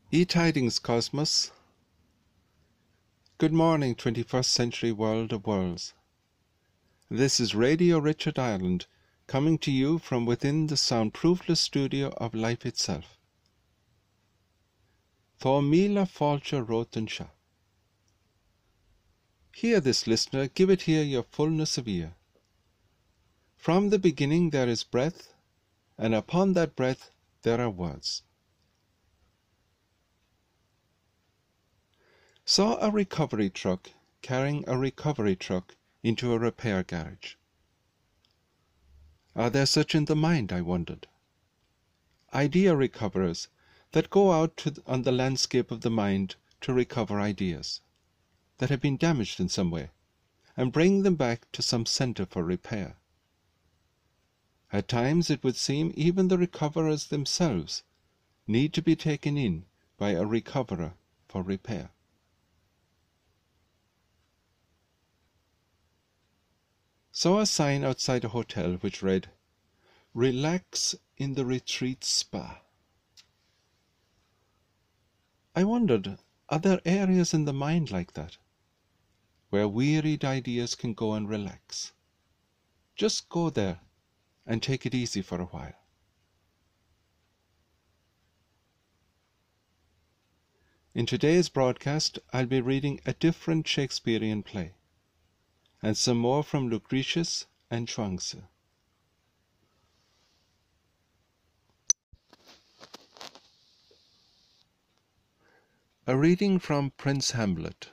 E-Tidings Cosmos. Good morning, 21st century world of worlds. This is Radio Richard Ireland, coming to you from within the soundproofless studio of life itself. Thó míle fáilte rótan seo. Hear this, listener, give it here your fullness of ear. From the beginning there is breath, and upon that breath there are words. Saw a recovery truck carrying a recovery truck into a repair garage. Are there such in the mind, I wondered? Idea recoverers that go out on the landscape of the mind to recover ideas that have been damaged in some way and bring them back to some center for repair. At times it would seem even the recoverers themselves need to be taken in by a recoverer for repair. Saw a sign outside a hotel which read, "Relax in the Retreat Spa." I wondered, are there areas in the mind like that, where wearied ideas can go and relax? Just go there and take it easy for a while. In today's broadcast, I'll be reading a different Shakespearean play, and some more from Lucretius and Chuang-Tzu. A reading from Prince Hamlet.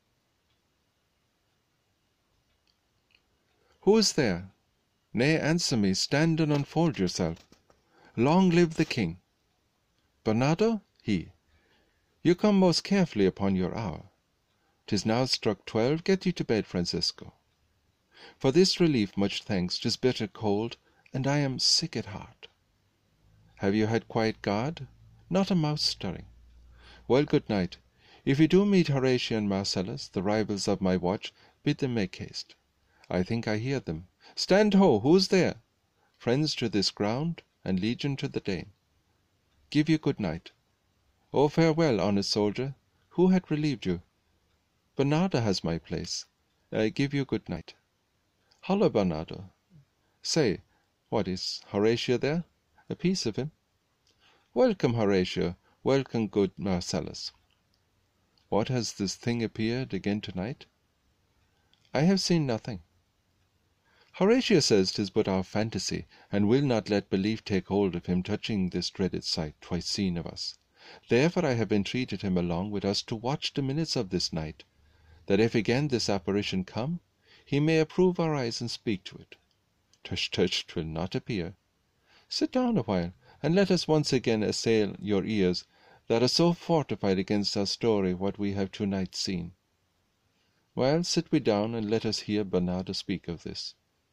Who is there? Nay, answer me, stand and unfold yourself. Long live the king. Bernardo? He. You come most carefully upon your hour. 'Tis now struck 12, get you to bed, Francisco. For this relief much thanks, 'tis bitter cold, and I am sick at heart. Have you had quiet guard? Not a mouse stirring. Well, good night. If you do meet Horatio and Marcellus, the rivals of my watch, bid them make haste. I think I hear them. Stand ho! Who's there? Friends to this ground, and legion to the Dane. Give you good night. Oh, farewell, honest soldier. Who had relieved you? Bernardo has my place. I give you good night. Holla, Bernardo. Say, what, is Horatio there? A piece of him. Welcome, Horatio. Welcome, good Marcellus. What, has this thing appeared again tonight? I have seen nothing. Horatio says 'tis but our fantasy, and will not let belief take hold of him touching this dreaded sight twice seen of us. Therefore I have entreated him along with us to watch the minutes of this night, that if again this apparition come, he may approve our eyes and speak to it. Tush, tush, 'twill not appear. Sit down a while, and let us once again assail your ears, that are so fortified against our story what we have to-night seen. Well, sit we down, and let us hear Bernardo speak of this.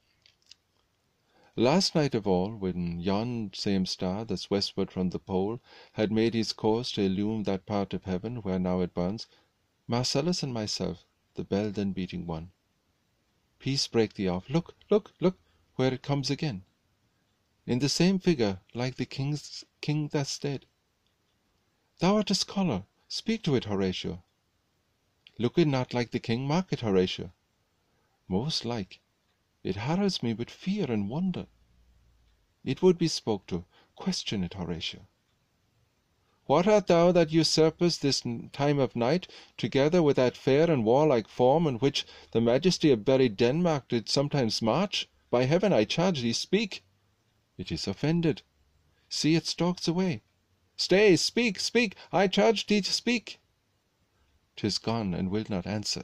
Last night of all, when yon same star that's westward from the pole had made his course to illume that part of heaven where now it burns, Marcellus and myself, the bell then beating one. Peace break thee off. Look, look, look, where it comes again. In the same figure, like the king that's dead. Thou art a scholar. Speak to it, Horatio. Look it not like the king? Mark it, Horatio. Most like. It harrows me with fear and wonder. It would be spoke to. Question it, Horatio. What art thou that usurpest this time of night, together with that fair and warlike form in which the majesty of buried Denmark did sometimes march? By heaven, I charge thee, speak. It is offended. See, it stalks away. Stay, speak, speak, I charge thee to speak. 'Tis gone, and will not answer.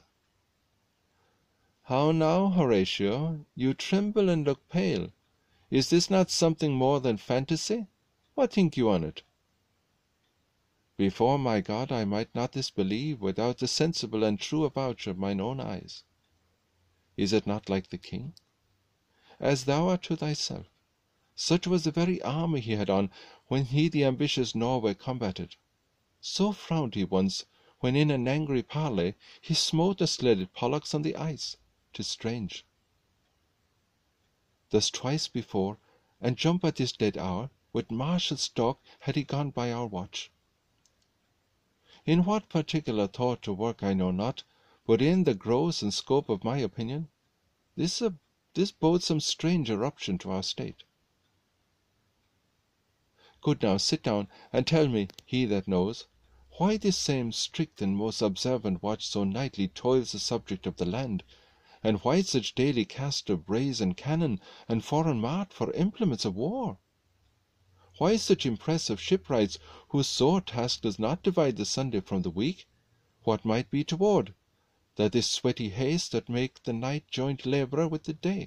How now, Horatio? You tremble and look pale. Is this not something more than fantasy? What think you on it? Before my God, I might not this believe without the sensible and true avouch of mine own eyes. Is it not like the king? As thou art to thyself. Such was the very armour he had on when he the ambitious Norway combated. So frowned he once, when in an angry parley he smote the sledded Pollux on the ice. 'Tis strange. Thus twice before, and jump at this dead hour, with martial stalk had he gone by our watch. In what particular thought to work I know not, but in the gross and scope of my opinion, this bodes some strange eruption to our state. Good, now sit down, and tell me, he that knows, why this same strict and most observant watch so nightly toils the subject of the land, and why such daily cast of brazen cannon and foreign mart for implements of war? Why such impressive shipwrights, whose sore task does not divide the Sunday from the week? What might be toward that this sweaty haste that make the night joint labourer with the day?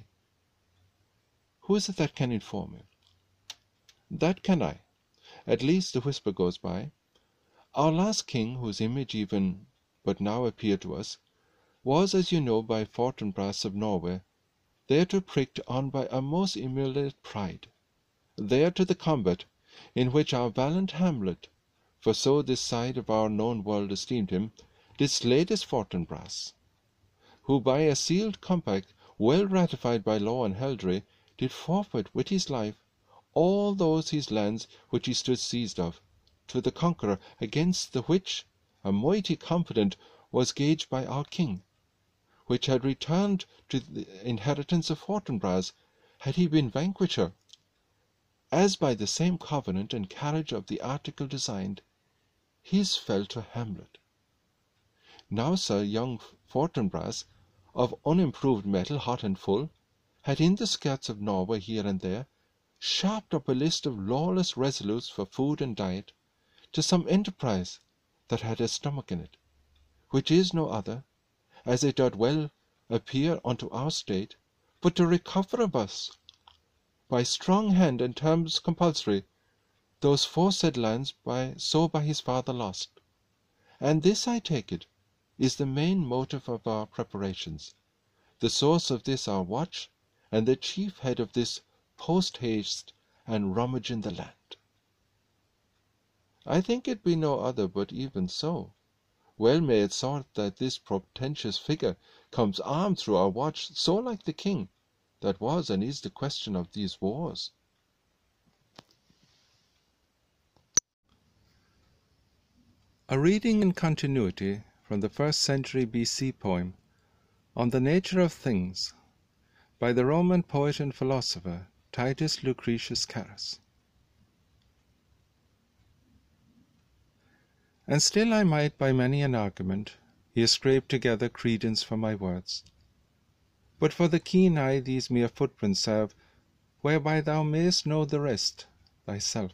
Who is it that can inform me? That can I. At least the whisper goes by. Our last king, whose image even but now appeared to us, was, as you know, by Fortinbras of Norway, thereto pricked on by a most emulated pride, there to the combat, in which our valiant Hamlet, for so this side of our known world esteemed him, did slay this Fortinbras, who by a sealed compact, well ratified by law and heraldry, did forfeit with his life all those his lands which he stood seized of, to the conqueror, against the which a mighty confident was gauged by our king, which had returned to the inheritance of Fortinbras, had he been vanquisher, as by the same covenant and carriage of the article designed, his fell to Hamlet. Now, sir, young Fortinbras, of unimproved metal, hot and full, had in the skirts of Norway here and there sharped up a list of lawless resolutes for food and diet, to some enterprise that had a stomach in it, which is no other, as it doth well appear unto our state, but to recover of us, by strong hand and terms compulsory, those foresaid lands by his father lost. And this, I take it, is the main motive of our preparations, the source of this our watch, and the chief head of this post-haste and rummage in the land. I think it be no other, but even so. Well may it sort that this portentous figure comes armed through our watch, so like the king that was and is the question of these wars. A reading in continuity from the 1st century BC poem On the Nature of Things by the Roman poet and philosopher Titus Lucretius Carus. And still I might by many an argument here scrape together credence for my words, but for the keen eye these mere footprints serve, whereby thou mayst know the rest thyself.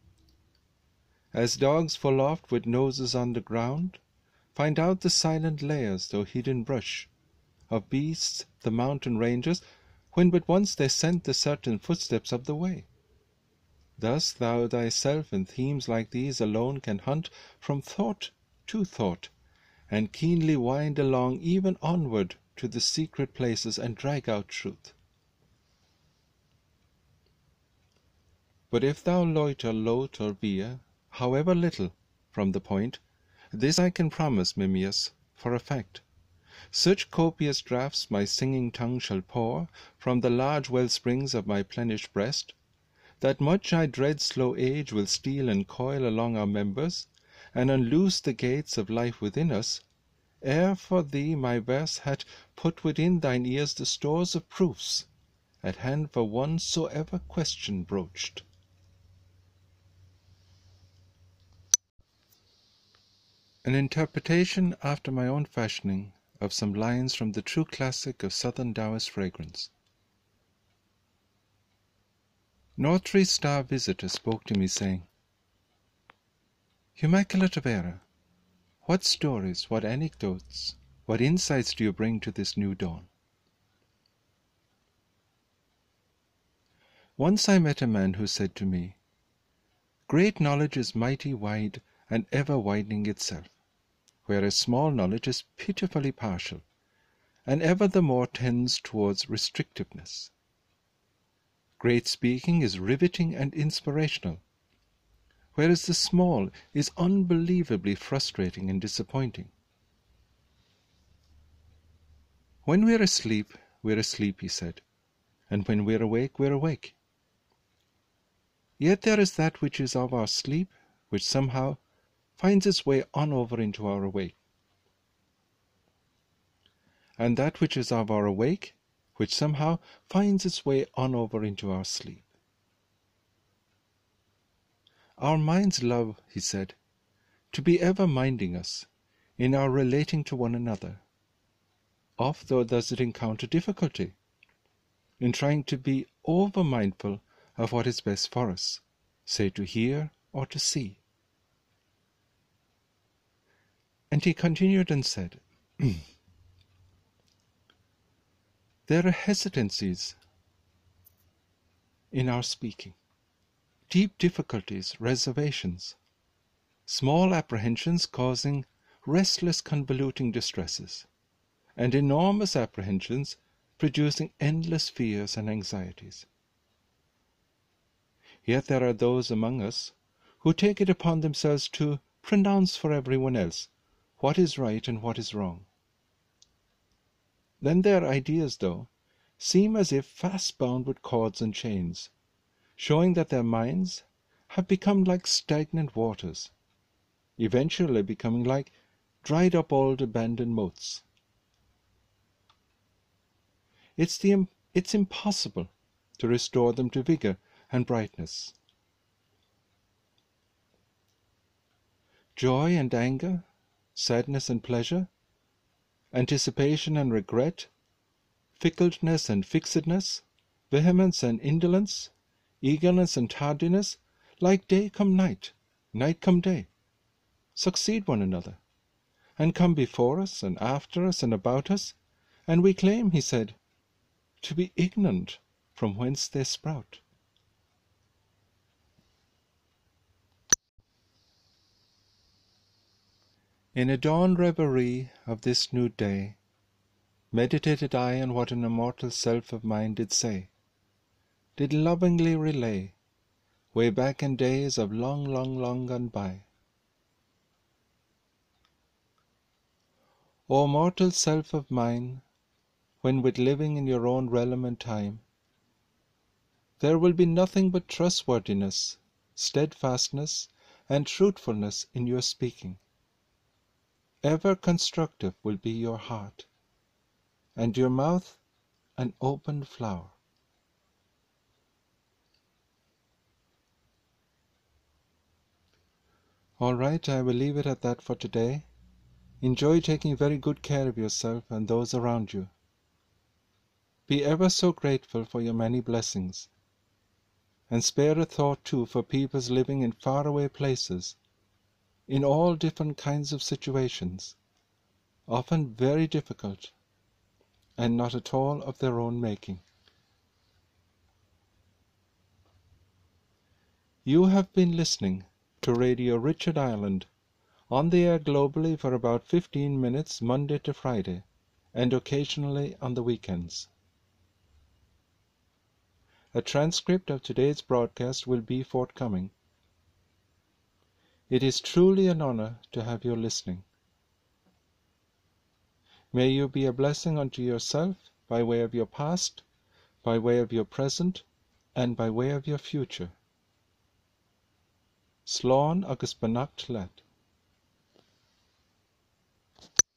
As dogs full oft with noses on the ground find out the silent layers, though hidden brush, of beasts the mountain ranges, when but once they scent the certain footsteps of the way. Thus thou thyself in themes like these alone can hunt from thought to thought, and keenly wind along even onward to the secret places and drag out truth. But if thou loiter loth or veer, however little, from the point, this I can promise, Mimmius, for a fact: such copious draughts my singing tongue shall pour from the large well-springs of my plenished breast, that much I dread slow age will steal and coil along our members, and unloose the gates of life within us, ere for thee my verse hath put within thine ears the stores of proofs, at hand for whatsoever question broached. An interpretation after my own fashioning of some lines from the true classic of Southern Taoist fragrance. North Star visitor spoke to me, saying, Immaculate of Error, what stories, what anecdotes, what insights do you bring to this new dawn? Once I met a man who said to me, Great knowledge is mighty wide and ever widening itself, whereas small knowledge is pitifully partial, and ever the more tends towards restrictiveness. Great speaking is riveting and inspirational, whereas the small is unbelievably frustrating and disappointing. When we're asleep, he said, and when we're awake. Yet there is that which is of our sleep, which somehow finds its way on over into our awake. And that which is of our awake, which somehow finds its way on over into our sleep. Our minds love, he said, to be ever minding us in our relating to one another. Oft though does it encounter difficulty in trying to be over mindful of what is best for us, say to hear or to see. And he continued and said, there are hesitancies in our speaking, deep difficulties, reservations, small apprehensions causing restless convoluting distresses, and enormous apprehensions producing endless fears and anxieties. Yet there are those among us who take it upon themselves to pronounce for everyone else what is right and what is wrong. Then their ideas, though, seem as if fast bound with cords and chains, showing that their minds have become like stagnant waters, eventually becoming like dried up old abandoned moats. It's impossible to restore them to vigor and brightness. Joy and anger, sadness and pleasure, anticipation and regret, fickleness and fixedness, vehemence and indolence, eagerness and tardiness, like day come night, night come day, succeed one another, and come before us and after us and about us, and we claim, he said, to be ignorant from whence they sprout. In a dawn reverie of this new day, meditated I on what an immortal self of mine did say, did lovingly relay, way back in days of long, long, long gone by. O mortal self of mine, when with living in your own realm and time, there will be nothing but trustworthiness, steadfastness, and truthfulness in your speaking. Ever constructive will be your heart, and your mouth an open flower. All right, I will leave it at that for today. Enjoy taking very good care of yourself and those around you. Be ever so grateful for your many blessings, and spare a thought too for peoples living in faraway places, in all different kinds of situations, often very difficult, and not at all of their own making. You have been listening to Radio Richard Ireland, on the air globally for about 15 minutes Monday to Friday, and occasionally on the weekends. A transcript of today's broadcast will be forthcoming. It is truly an honor to have you listening. May you be a blessing unto yourself by way of your past, by way of your present, and by way of your future. Slán agus beannacht leat.